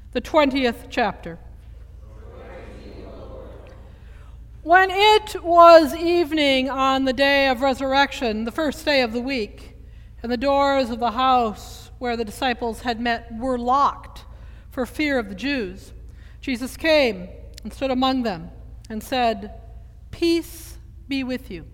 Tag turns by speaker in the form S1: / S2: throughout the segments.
S1: the 20th chapter. When it was evening on the day of resurrection, the first day of the week, and the doors of the house where the disciples had met were locked for fear of the Jews, Jesus came and stood among them and said, "Peace be with you."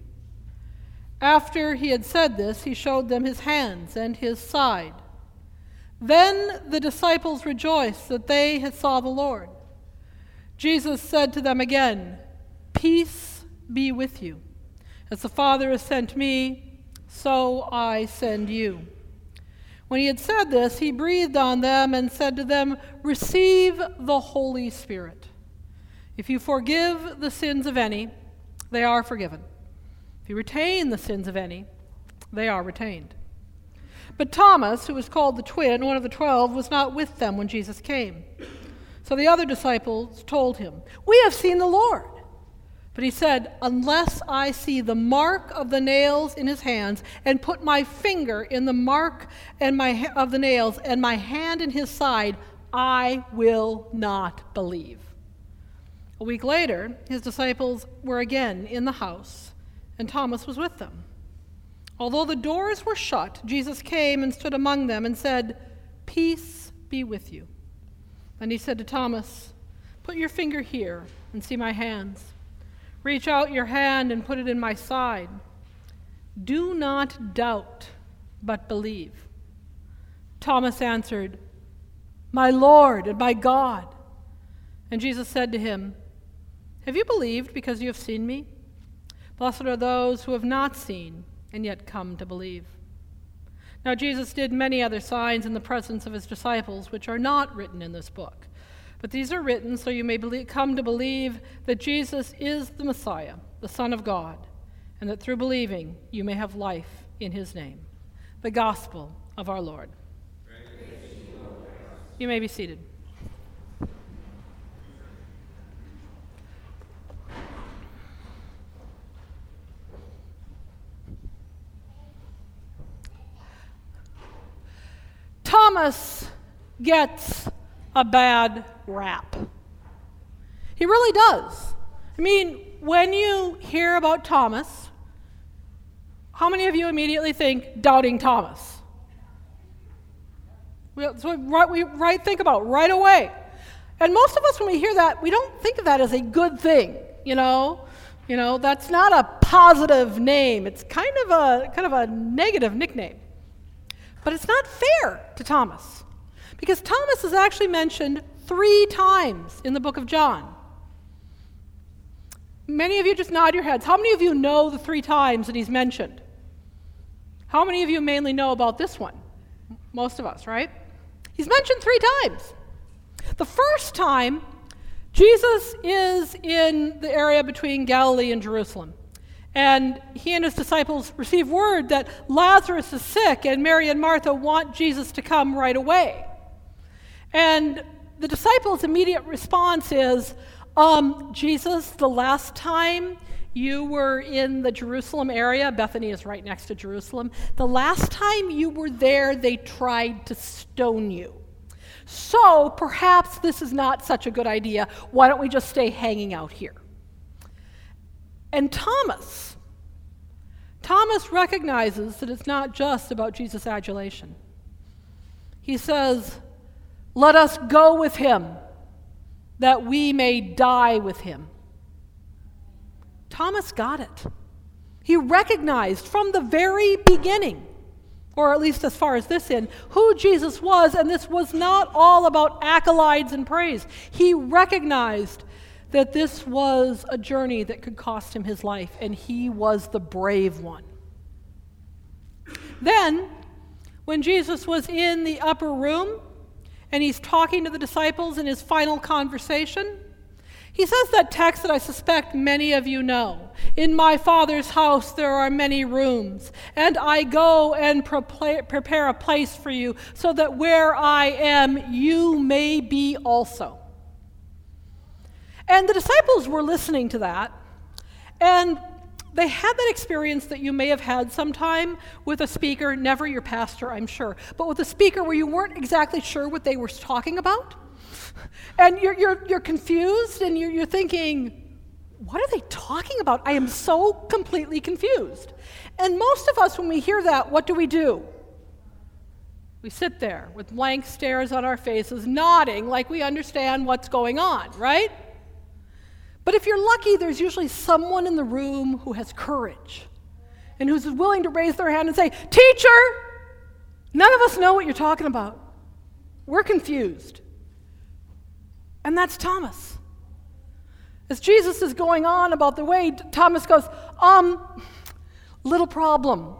S1: After he had said this, he showed them his hands and his side. Then the disciples rejoiced that they had saw the Lord. Jesus said to them again, "Peace be with you. As the Father has sent me, so I send you." When he had said this, he breathed on them and said to them, "Receive the Holy Spirit. If you forgive the sins of any, they are forgiven. If you retain the sins of any, they are retained." But Thomas, who was called the twin, one of the 12, was not with them when Jesus came. So the other disciples told him, "We have seen the Lord." But he said, "Unless I see the mark of the nails in his hands, and put my finger in the mark of the nails, and my hand in his side, I will not believe." A week later, his disciples were again in the house, and Thomas was with them. Although the doors were shut, Jesus came and stood among them and said, "Peace be with you." Then he said to Thomas, "Put your finger here and see my hands. Reach out your hand and put it in my side. Do not doubt, but believe." Thomas answered, "My Lord and my God." And Jesus said to him, "Have you believed because you have seen me? Blessed are those who have not seen and yet come to believe." Now Jesus did many other signs in the presence of his disciples, which are not written in this book. But these are written so you may come to believe that Jesus is the Messiah, the Son of God, and that through believing you may have life in his name. The gospel of our Lord. You may be seated. Thomas gets a bad rap. He really does. I mean, when you hear about Thomas, how many of you immediately think doubting Thomas? That's what we think about right away. And most of us, when we hear that, we don't think of that as a good thing, you know? That's not a positive name. It's kind of a negative nickname. But it's not fair to Thomas, because Thomas is actually mentioned 3 times in the book of John. Many of you just nod your heads. How many of you know the 3 times that he's mentioned? How many of you mainly know about this one? Most of us, right? He's mentioned 3 times. The first time, Jesus is in the area between Galilee and Jerusalem. And he and his disciples receive word that Lazarus is sick, and Mary and Martha want Jesus to come right away. And the disciples' immediate response is, "Jesus, the last time you were in the Jerusalem area," Bethany is right next to Jerusalem, "the last time you were there, they tried to stone you. So perhaps this is not such a good idea. Why don't we just stay hanging out here?" And Thomas recognizes that it's not just about Jesus' adulation. He says, "Let us go with him, that we may die with him." Thomas got it. He recognized from the very beginning, or at least as far as this end, who Jesus was, and this was not all about accolades and praise. He recognized that this was a journey that could cost him his life, and he was the brave one. Then, when Jesus was in the upper room, and he's talking to the disciples in his final conversation, he says that text that I suspect many of you know. "In my Father's house there are many rooms, and I go and prepare a place for you, so that where I am, you may be also." And the disciples were listening to that, and they had that experience that you may have had sometime with a speaker, never your pastor, I'm sure, but with a speaker where you weren't exactly sure what they were talking about. And you're confused, and you're thinking, what are they talking about? I am so completely confused. And most of us, when we hear that, what do? We sit there with blank stares on our faces, nodding like we understand what's going on, right? But if you're lucky, there's usually someone in the room who has courage and who's willing to raise their hand and say, "Teacher, none of us know what you're talking about. We're confused." And that's Thomas. As Jesus is going on about the way, Thomas goes, little problem.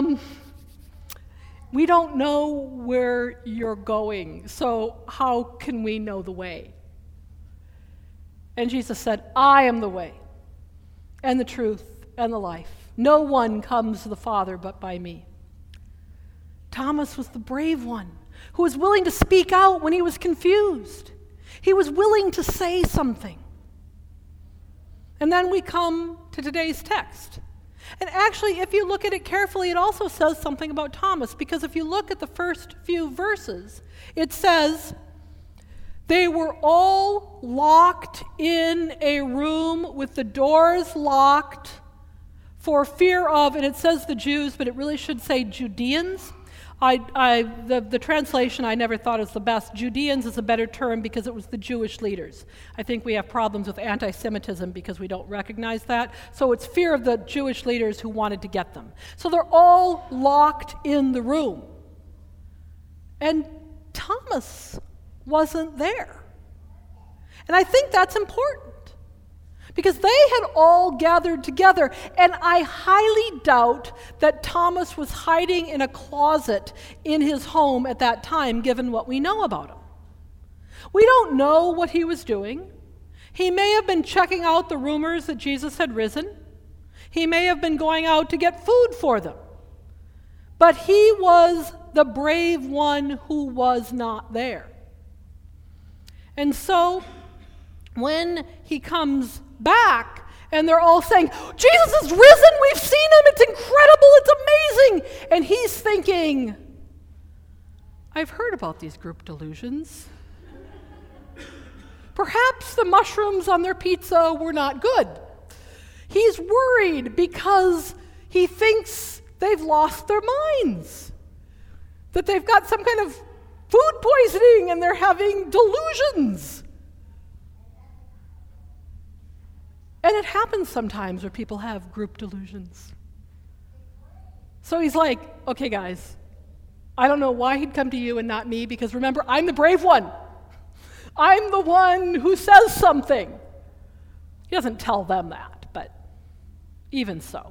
S1: We don't know where you're going, so how can we know the way? And Jesus said, "I am the way, and the truth, and the life. No one comes to the Father but by me." Thomas was the brave one who was willing to speak out when he was confused. He was willing to say something. And then we come to today's text. And actually, if you look at it carefully, it also says something about Thomas, because if you look at the first few verses, it says, they were all locked in a room with the doors locked for fear of, and it says the Jews, but it really should say Judeans. The translation I never thought is the best. Judeans is a better term because it was the Jewish leaders. I think we have problems with anti-Semitism because we don't recognize that. So it's fear of the Jewish leaders who wanted to get them. So they're all locked in the room. And Thomas wasn't there. And I think that's important, because they had all gathered together, and I highly doubt that Thomas was hiding in a closet in his home at that time, given what we know about him. We don't know what he was doing. He may have been checking out the rumors that Jesus had risen. He may have been going out to get food for them. But he was the brave one who was not there. And so, when he comes back, and they're all saying, "Jesus is risen, we've seen him, it's incredible, it's amazing." And he's thinking, I've heard about these group delusions. Perhaps the mushrooms on their pizza were not good. He's worried because he thinks they've lost their minds, that they've got some kind of food poisoning and they're having delusions. And it happens sometimes where people have group delusions. So he's like, "Okay, guys, I don't know why he'd come to you and not me, because remember, I'm the brave one. I'm the one who says something." He doesn't tell them that, but even so.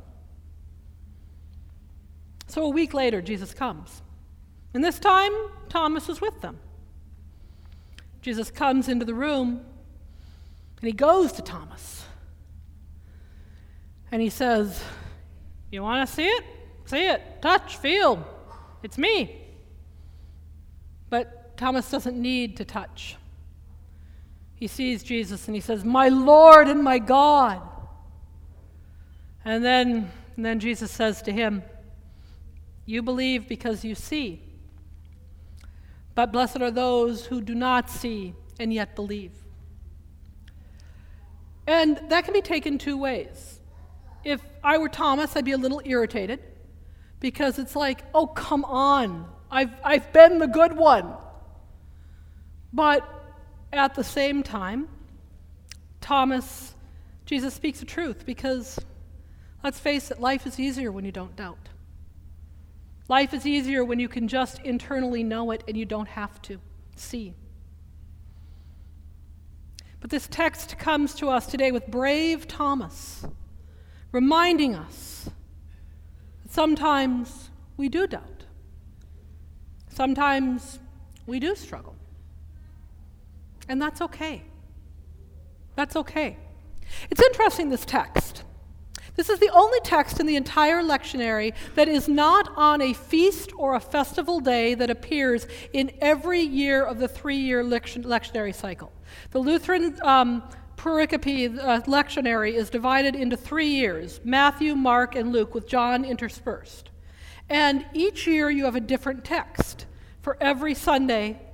S1: So a week later, Jesus comes. And this time, Thomas is with them. Jesus comes into the room, and he goes to Thomas. And he says, "You want to see it? See it, touch, feel. It's me." But Thomas doesn't need to touch. He sees Jesus and he says, "My Lord and my God." And then Jesus says to him, "You believe because you see. But blessed are those who do not see and yet believe." And that can be taken two ways. If I were Thomas, I'd be a little irritated, because it's like, oh, come on, I've been the good one. But at the same time, Jesus speaks the truth, because let's face it, life is easier when you don't doubt. Life is easier when you can just internally know it and you don't have to see. But this text comes to us today with brave Thomas, reminding us that sometimes we do doubt. Sometimes we do struggle. And that's okay. That's okay. It's interesting, this text. This is the only text in the entire lectionary that is not on a feast or a festival day that appears in every year of the 3-year lectionary cycle. The Lutheran pericope lectionary is divided into 3 years: Matthew, Mark, and Luke, with John interspersed. And each year you have a different text for every Sunday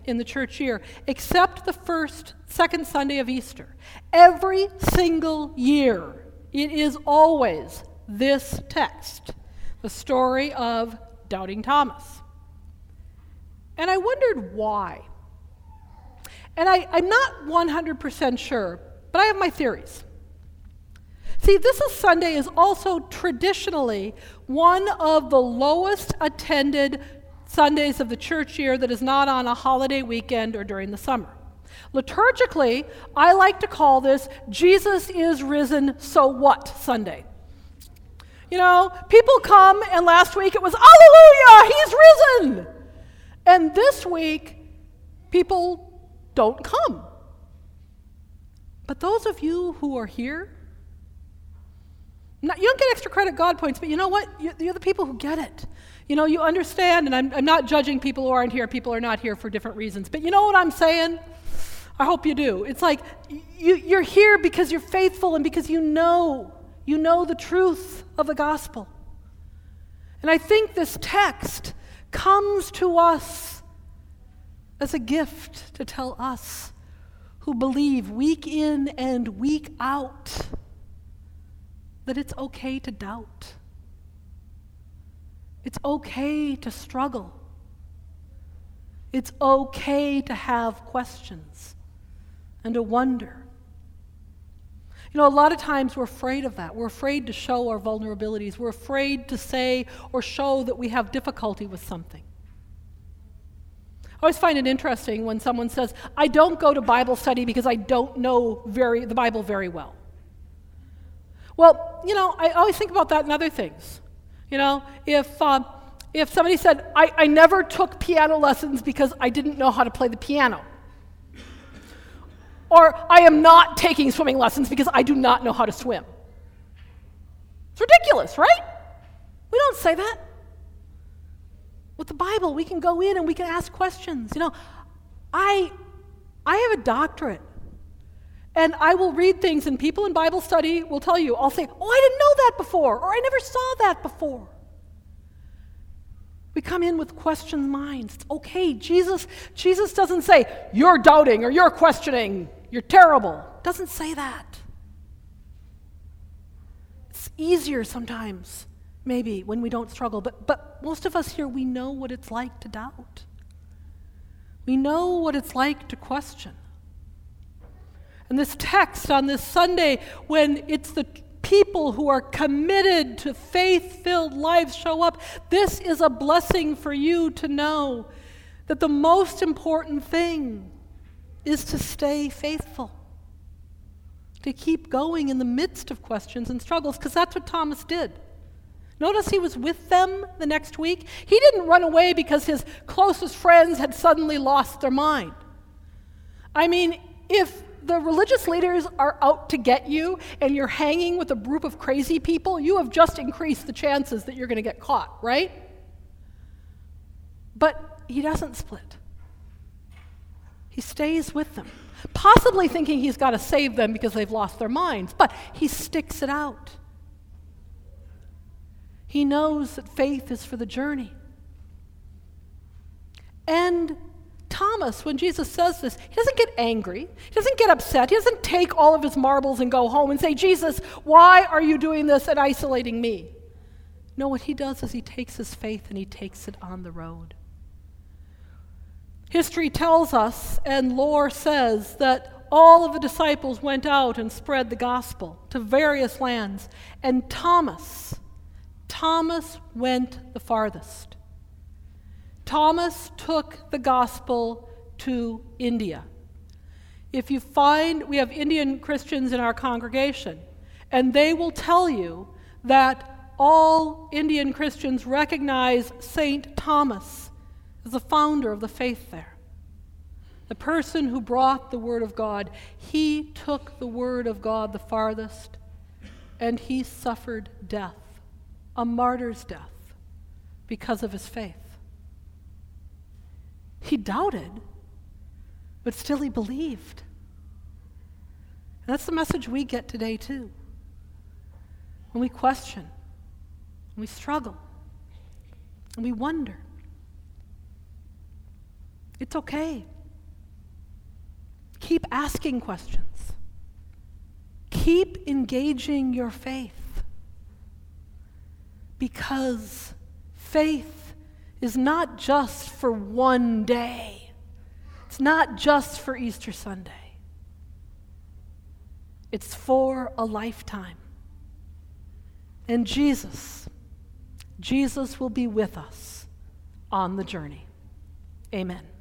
S1: in the church year, except the second Sunday of Easter. Every single year, it is always this text, the story of Doubting Thomas. And I wondered why. And I'm not 100% sure, but I have my theories. See, this Sunday is also traditionally one of the lowest attended Sundays of the church year that is not on a holiday weekend or during the summer. Liturgically, I like to call this Jesus is risen, so what Sunday. You know, people come, and last week it was, Alleluia, he's risen. And this week, people don't come. But those of you who are here, you don't get extra credit God points, but you know what? You're the people who get it. You know, you understand, and I'm not judging people who aren't here. People are not here for different reasons. But you know what I'm saying? I hope you do. It's like you're here because you're faithful and because you know the truth of the gospel. And I think this text comes to us as a gift to tell us who believe week in and week out that it's okay to doubt. It's okay to struggle. It's okay to have questions and to wonder. You know, a lot of times we're afraid of that. We're afraid to show our vulnerabilities. We're afraid to say or show that we have difficulty with something. I always find it interesting when someone says, I don't go to Bible study because I don't know the Bible very well. Well, you know, I always think about that in other things. You know, if somebody said, I never took piano lessons because I didn't know how to play the piano. Or I am not taking swimming lessons because I do not know how to swim. It's ridiculous, right? We don't say that. With the Bible, we can go in and we can ask questions. You know, I have a doctorate. And I will read things, and people in Bible study will tell you, I'll say, oh, I didn't know that before, or I never saw that before. We come in with questioned minds. It's okay. Jesus doesn't say, you're doubting, or you're questioning, you're terrible. Doesn't say that. It's easier sometimes, maybe, when we don't struggle. But most of us here, we know what it's like to doubt. We know what it's like to question. And this text on this Sunday, when it's the people who are committed to faith-filled lives show up, this is a blessing for you to know that the most important thing is to stay faithful, to keep going in the midst of questions and struggles, because that's what Thomas did. Notice he was with them the next week. He didn't run away because his closest friends had suddenly lost their mind. I mean, if the religious leaders are out to get you and you're hanging with a group of crazy people, you have just increased the chances that you're going to get caught, right? But he doesn't split. He stays with them, possibly thinking he's got to save them because they've lost their minds, but he sticks it out. He knows that faith is for the journey. And Thomas, when Jesus says this, he doesn't get angry. He doesn't get upset. He doesn't take all of his marbles and go home and say, Jesus, why are you doing this and isolating me? No, what he does is he takes his faith and he takes it on the road. History tells us, and lore says, that all of the disciples went out and spread the gospel to various lands, and Thomas went the farthest. Thomas took the gospel to India. If you find, we have Indian Christians in our congregation, and they will tell you that all Indian Christians recognize St. Thomas as the founder of the faith there. The person who brought the Word of God. He took the Word of God the farthest, and he suffered death, a martyr's death, because of his faith. He doubted, but still he believed. And that's the message we get today too. When we question, when we struggle, and we wonder. It's okay. Keep asking questions. Keep engaging your faith. Because faith is not just for one day. It's not just for Easter Sunday. It's for a lifetime. And Jesus will be with us on the journey. Amen.